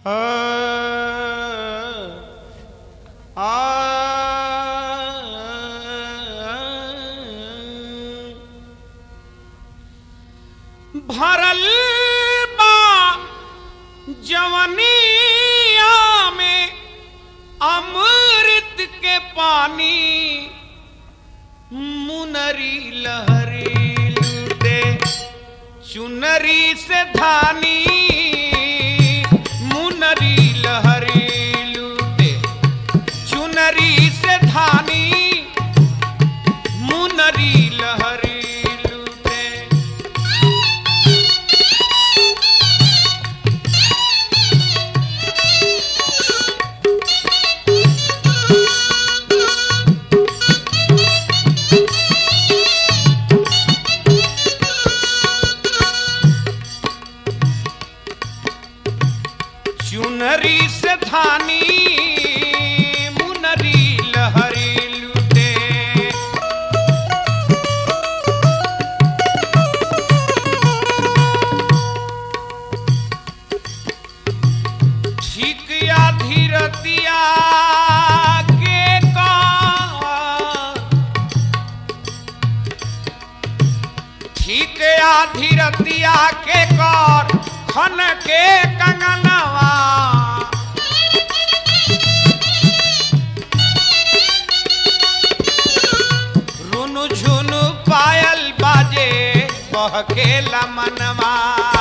भरल बा जवनिया में अमृत के पानी मुनरी लहरी लूटे चुनरी से धानी मुनरी लहरी लूटे चुनरी से धानी मुनरी लहरी चुनरी से धानी मुनरी लहरी लूटे ठीक आधी रतिया के ठीक आधी रतिया के कर खन के कंगनवा रुनु झुनु पायल बाजे बहकेला मनवा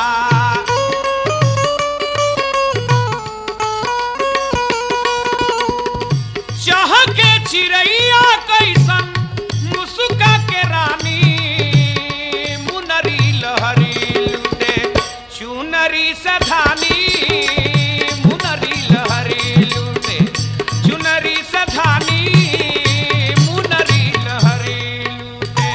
चहके चिड़ैया कैसन मुस्का के रानी मुनरी लहरी लूटे चुनरी से धानी मुनरी लहरी लूटे चुनरी से धानी मुनरी लहरी लूटे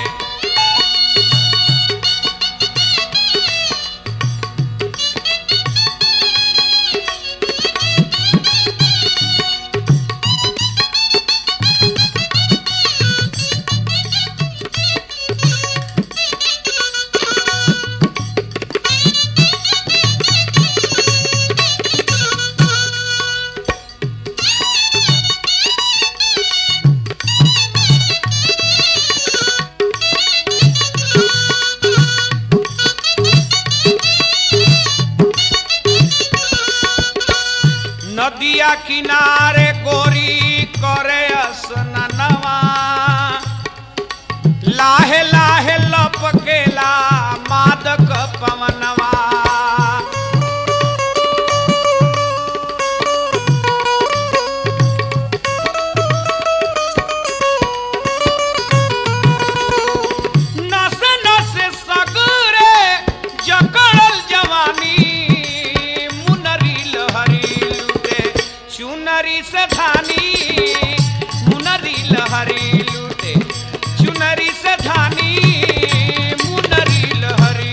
नदिया किनारे गोरी करे स्नानवा लाहे लाहे लपकेला मादक पवनवा नसे नसे सगरे जकड़ल जवानी मुनरी लहरी चुनरी से धानी मुनरी लहरी लूटे चुनरी से धानी मुनरी लहरी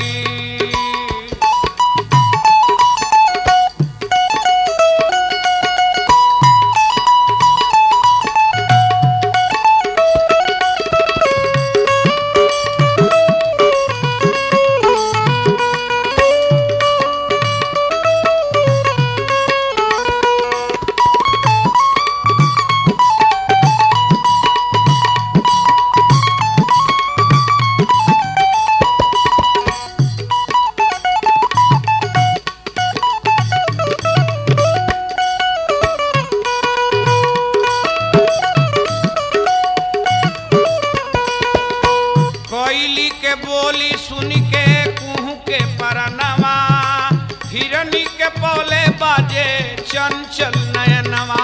कोयली के बोली सुन के कुहू के परनवा हिरनी के बोले बाजे चंचल नयनवा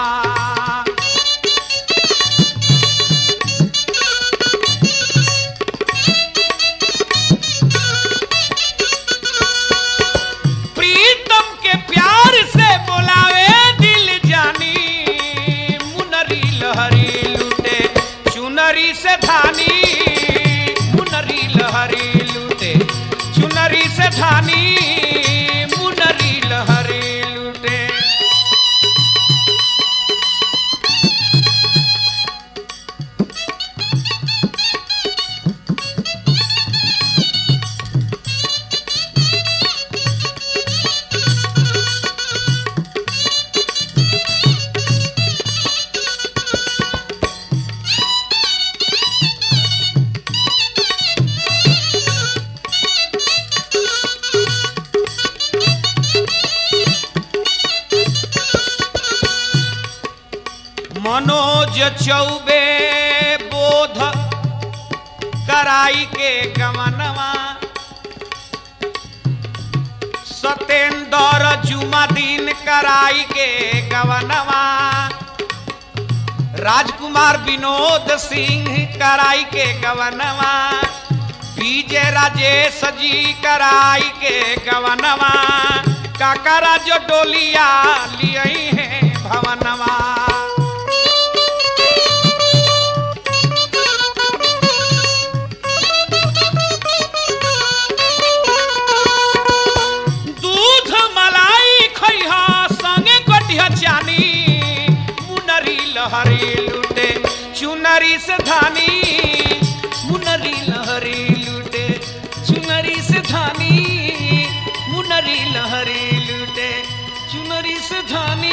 प्रीतम के प्यार से बोलावे दिल जानी मुनरी लहरी लूटे चुनरी से धानी लहरी लूटे चुनरी से धानी मुनरी लहरी लूटे मनोज चौबे बोध कराई के गवनवा सतेंद्र जुमादीन कराई के गवनवा राजकुमार विनोद सिंह कराई के गवनवा विजय राजेश जी कराई के गवनवा काकरा जो डोलिया लियई है भवनवा दूध मलाई खैहा संगे कटिया चानी मुनरी लहरी लूटे चुनरी से धानी मुनरी लहरी लूटे चुनरी से धानी मुनरी लहरी लूटे चुनरी से धानी